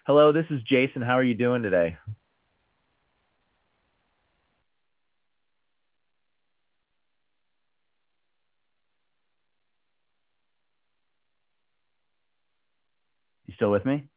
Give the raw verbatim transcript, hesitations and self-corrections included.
Hello, this is Jason. How are you doing today? You still with me?